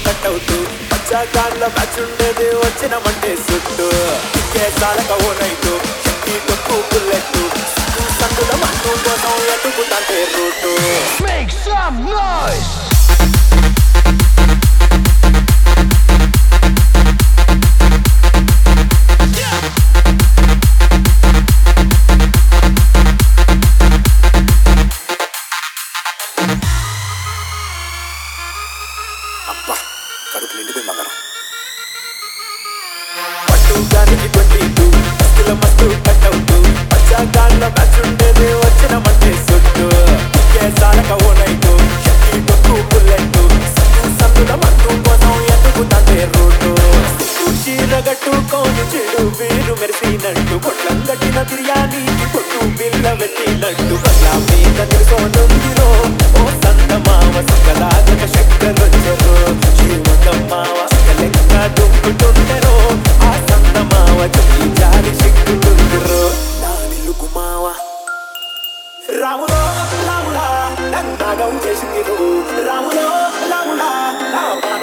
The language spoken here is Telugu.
కట్అవుట్ పచ్చగాళ్ళ బ్యాచ్ ఉండేది వచ్చినమంటే సుట్టు ఇంకే సాలక ఓ నైటు చెట్టి తొక్కు బుల్లెట్టు సందుల మన్ను కోసం ఎట్టుకుంటే రూటు Make some noise! అబ్బా కడుపు నిండిపోయి మగన పట్టు దానికి 22 మస్తుల మస్తు కట్అవుట్ పచ్చగాళ్ళ బ్యాచ్ ఉండేది వచ్చినమంటే సుట్టు ఇంకే సాలక ఓ నైటు చెట్టి తొక్కు బుల్లెట్టు సందుల మన్ను కోసం ఎట్టుకుంటే రూటు చీరగట్టుకోని చెడు వీరు మెరిసినట్టు పొట్లం కట్టిన బిర్యానీకి పొట్టు బిల్ల పెట్టినట్టు కళ్ళ మీద నిలుసోనుందిరో ఓ సందమావ సుఖలాగక చక్కరొచ్చరు జీవకమ్మావ లెక్క దుంకుతుంటెరో ఆ సందమావ చుట్టి జారి సిగ్గుతుందిరో నా నిలుగు మావ రాములో రాములా నన్నాగం చేసిందిరు రాములో రాములా నా